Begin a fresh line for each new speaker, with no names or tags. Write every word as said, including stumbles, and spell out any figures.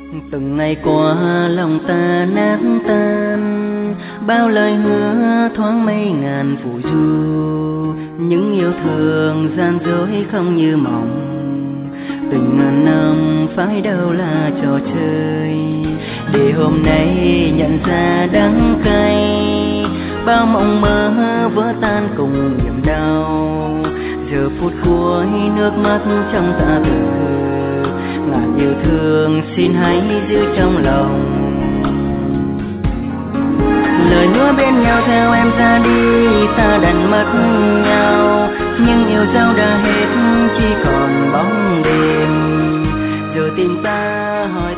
Từng ngày qua lòng ta nát tan, bao lời hứa thoáng mấy ngàn phù du, những yêu thương gian dối không như mộng. Tình ngàn năm phải đâu là trò chơi, để hôm nay nhận ra đắng cay. Bao mộng mơ vỡ tan cùng niềm đau, giờ phút cuối nước mắt trong dạ từ. Ngàn yêu thương xin hãy giữ trong lòng, lời hứa bên nhau theo em ra đi, ta đành mất nhau. Nhưng yêu dấu đã hết chỉ còn bóng đêm, giờ tìm ta hỏi